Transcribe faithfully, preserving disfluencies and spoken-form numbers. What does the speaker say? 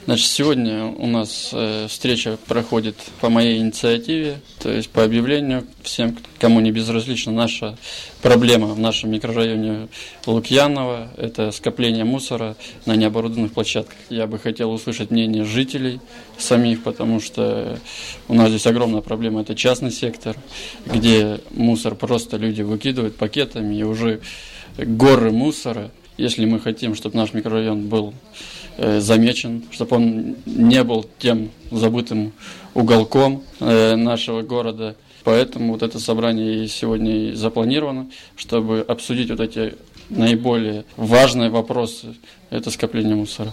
Значит, сегодня у нас э, встреча проходит по моей инициативе, то есть по объявлению всем, кому не безразлична наша проблема в нашем микрорайоне Лукьяново, это скопление мусора на необорудованных площадках. Я бы хотел услышать мнение жителей самих, потому что у нас здесь огромная проблема, это частный сектор, где мусор просто люди выкидывают пакетами и уже горы мусора. Если мы хотим, чтобы наш микрорайон был э, замечен, чтобы он не был тем забытым уголком э, нашего города. Поэтому вот это собрание сегодня и запланировано, чтобы обсудить вот эти наиболее важные вопросы, это скопление мусора.